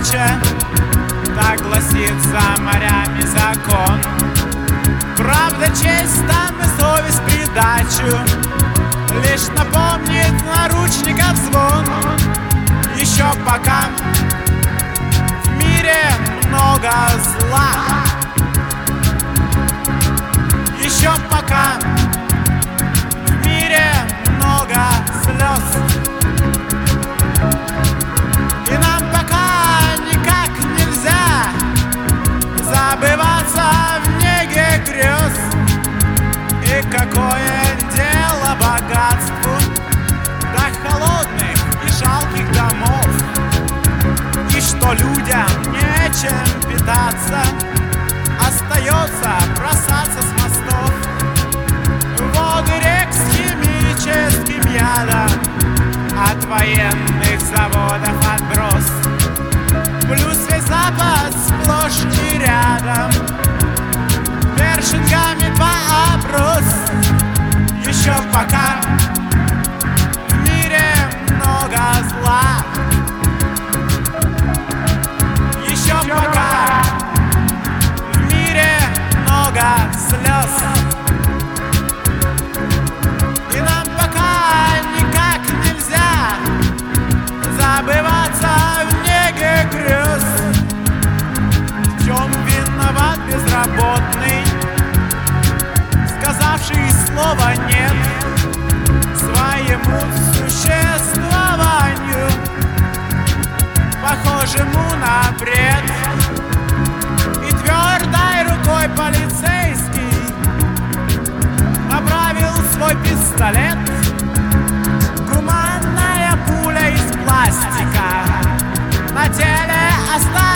иначе. Так гласит за морями закон. Правда, честь там и совесть придачу лишь напомнит наручников звон. Еще пока в мире много зла, еще пока в мире много слез, и нам пока никак нельзя забываться в неге грез. И какое дело богатству до холодных и жалких домов, и что людям нечем питаться, остается бросаться с мостов в воды рек с химическим ядом от военных заводов отброс. Плюс весь Запад сплошь и рядом першингами по оброс. Еще пока в мире много зла, еще пока в мире много слез, и нам пока никак нельзя забываться в неге грез. В чем виноват безработный, сказавший слова нет своему существованию, похожему на бред? И твердой рукой полицейский направил свой пистолет. Гуманная пуля из пластика на теле осталась